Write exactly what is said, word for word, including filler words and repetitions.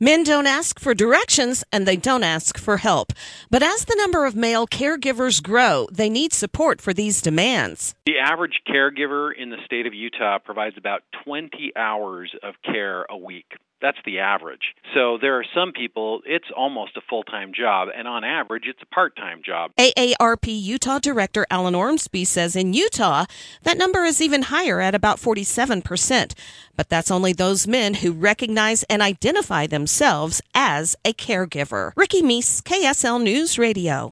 Men don't ask for directions and they don't ask for help. But as the number of male caregivers grow, they need support for these demands. The average caregiver in the state of Utah provides about twenty hours of care a week. That's the average. So there are some people, it's almost a full-time job, and on average, it's a part-time job. A A R P Utah Director Alan Ormsby says in Utah, that number is even higher at about forty-seven percent. But that's only those men who recognize and identify themselves as a caregiver. Ricky Meese, K S L News Radio.